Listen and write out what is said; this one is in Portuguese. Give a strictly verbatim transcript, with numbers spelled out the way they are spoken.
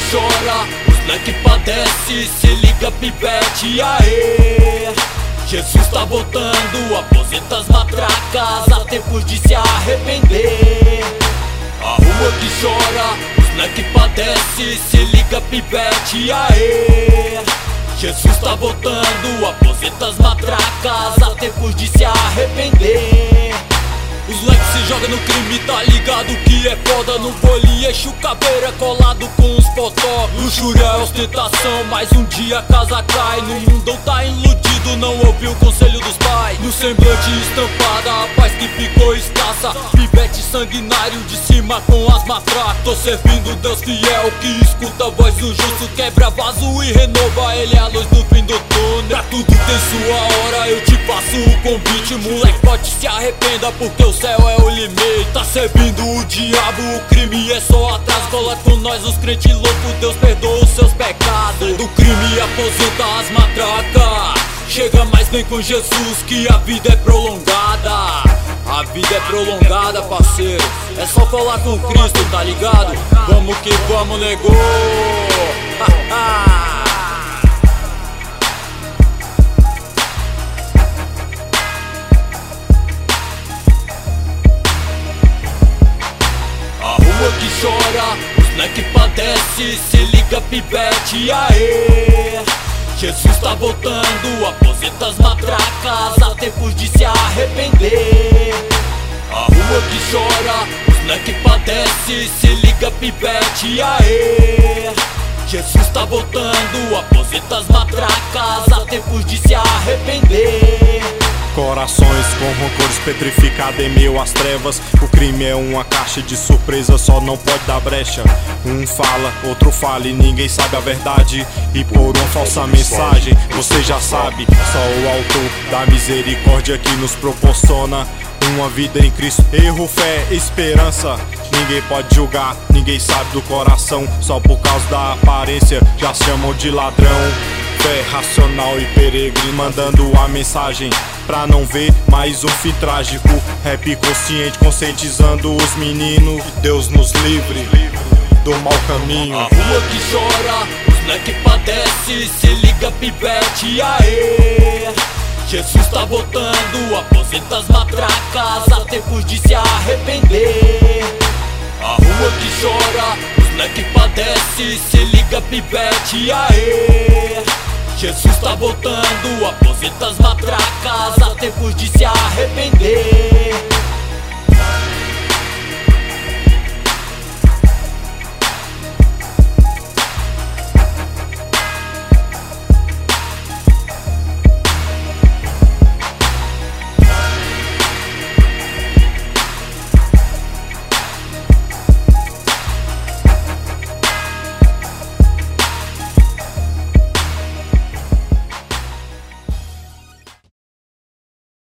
chora, os moleque padece, se liga pivete, aê. Jesus tá voltando, aposenta as matracas, há tempos de se arrepender. A rua que chora, os moleque padece, se liga pivete, aê. Jesus tá voltando, aposenta as matracas, há tempos de se arrepender. Os leques se jogam no crime, tá ligado que é foda. No vôlei, eixo caveira colado com os potó. Luxúria é ostentação, mas um dia a casa cai. No mundão tá iludido, não ouviu o conselho dos pais. No semblante estampada, a paz que ficou escassa. Pivete sanguinário de cima com as matracas. Tô servindo Deus fiel que escuta a voz do justo. Quebra vaso e renova, ele é a luz do fim do túnel. Pra tudo tem sua hora, eu te faço o convite. Moleque, pode se arrependa porque o céu é o limite. Tá servindo o diabo, o crime é só atrás. Cola com nós os crentes loucos, Deus perdoa os seus pecados. Do crime aposenta as matracas. Chega mais vem com Jesus que a vida é prolongada. A vida é prolongada, parceiro. É só falar com Cristo, tá ligado? Vamos que vamos, negou. Que chora, os moleque padece, se liga pivete, aê. Jesus tá voltando, aposenta as matracas, há tempos de se arrepender. A rua que chora, os moleque padece, se liga pivete, aê. Jesus tá voltando, aposenta as matracas, há tempos de se arrepender. Corações com rancores petrificados em meio às trevas. O crime é uma caixa de surpresa, só não pode dar brecha. Um fala, outro fala e ninguém sabe a verdade. E por uma falsa mensagem, você já sabe. Só o autor da misericórdia que nos proporciona uma vida em Cristo. Erro, fé, esperança. Ninguém pode julgar, ninguém sabe do coração. Só por causa da aparência já chamam de ladrão. Fé racional e peregrino, mandando a mensagem pra não ver mais um fim trágico. Rap consciente, conscientizando os meninos. Deus nos livre do mau caminho. A rua que chora, os moleque padece, se liga pivete, aê. Jesus tá voltando, aposenta as matracas, há tempos de se arrepender. A rua que chora, os moleque padece, se liga pivete, aê. Jesus tá voltando, aposenta as matracas, há tempos de se arrepender.